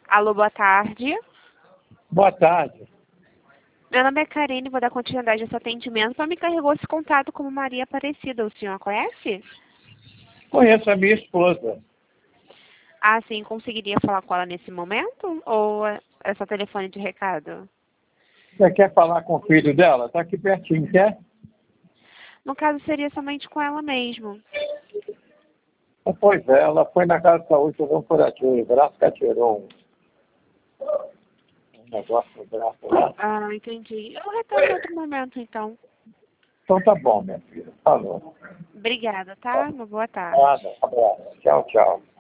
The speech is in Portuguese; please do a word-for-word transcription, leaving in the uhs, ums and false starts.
Alô, boa tarde. Boa tarde. Meu nome é Karine, vou dar continuidade a esse atendimento. Só me carregou esse contato como Maria Aparecida. O senhor conhece? Conheço a minha esposa. Ah, sim. Conseguiria falar com ela nesse momento? Ou é é só telefone de recado? Você quer falar com o filho dela? Está aqui pertinho, quer? No caso, seria somente com ela mesmo. Pois é, ela foi na casa de saúde fazer um curativo. O braço que atirou um, um negócio no braço lá. Ah, entendi. Eu retorno em outro momento, então. Então tá bom, minha filha. Falou. Obrigada, tá? Uma boa tarde. Nada. Abraço. Tchau, tchau.